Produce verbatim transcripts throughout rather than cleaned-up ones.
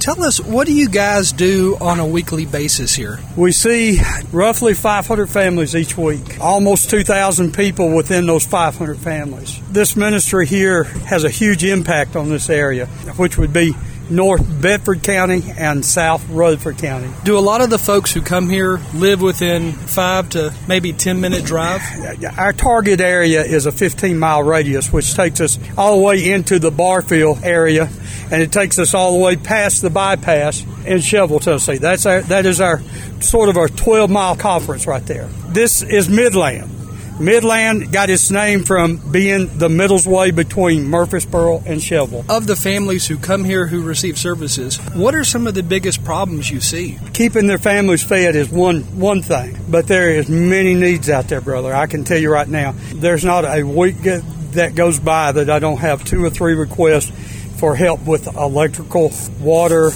Tell us, what do you guys do on a weekly basis here? We see roughly five hundred families each week, almost two thousand people within those five hundred families. This ministry here has a huge impact on this area, which would be North Bedford County and South Rutherford County. Do a lot of the folks who come here live within five to maybe ten minute drive? Our target area is a fifteen mile radius, which takes us all the way into the Barfield area, and it takes us all the way past the bypass in Shelbyville, Tennessee. That's our, that is our sort of our twelve mile conference right there. This is Midland. Midland got its name from being the middleway between Murfreesboro and Shelbyville. Of the families who come here who receive services, what are some of the biggest problems you see? Keeping their families fed is one one thing, but there is many needs out there, brother. I can tell you right now, there's not a week that goes by that I don't have two or three requests for help with electrical, water,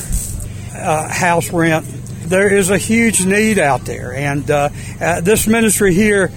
uh, house rent. There is a huge need out there, and uh, uh, this ministry here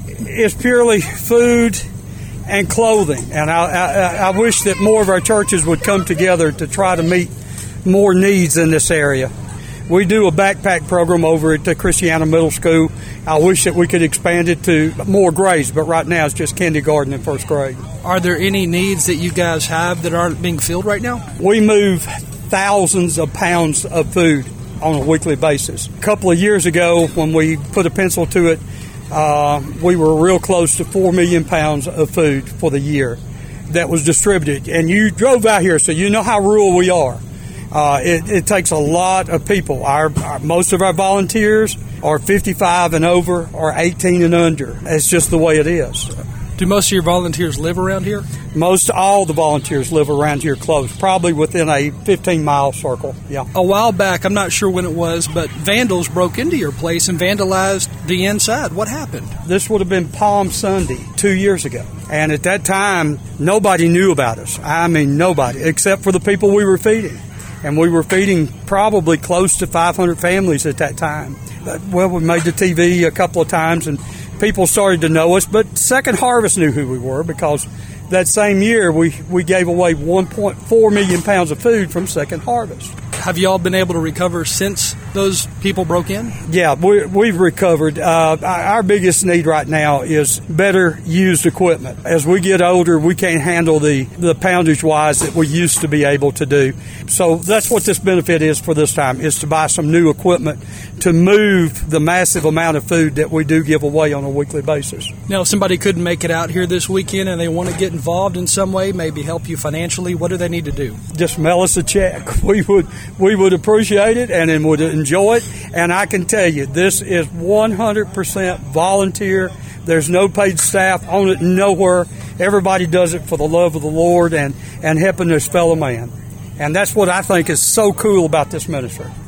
is purely food and clothing. And I, I, I wish that more of our churches would come together to try to meet more needs in this area. We do a backpack program over at the Christiana Middle School. I wish that we could expand it to more grades, but right now it's just kindergarten and first grade. Are there any needs that you guys have that aren't being filled right now? We move thousands of pounds of food on a weekly basis. A couple of years ago, when we put a pencil to it, Uh, we were real close to four million pounds of food for the year that was distributed. And you drove out here, so you know how rural we are. Uh, it, it takes a lot of people. Our, our most of our volunteers are fifty-five and over or eighteen and under. It's just the way it is. Do most of your volunteers live around here? Most all the volunteers live around here close, probably within a fifteen mile circle, yeah. A while back, I'm not sure when it was, but vandals broke into your place and vandalized the inside. What happened? This would have been Palm Sunday two years ago. And at that time, nobody knew about us. I mean, nobody, except for the people we were feeding. And we were feeding probably close to five hundred families at that time. But, well, we made the T V a couple of times, and people started to know us, but Second Harvest knew who we were because that same year we, we gave away one point four million pounds of food from Second Harvest. Have you all been able to recover since those people broke in? Yeah, we, we've recovered. Uh, our biggest need right now is better used equipment. As we get older, we can't handle the, the poundage-wise that we used to be able to do. So that's what this benefit is for this time, is to buy some new equipment to move the massive amount of food that we do give away on a weekly basis. Now, if somebody couldn't make it out here this weekend and they want to get involved in some way, maybe help you financially, what do they need to do? Just mail us a check. We would we would appreciate it and then would enjoy it. And I can tell you, this is one hundred percent volunteer. There's no paid staff on it nowhere. Everybody does it for the love of the Lord and, and helping his fellow man. And that's what I think is so cool about this ministry.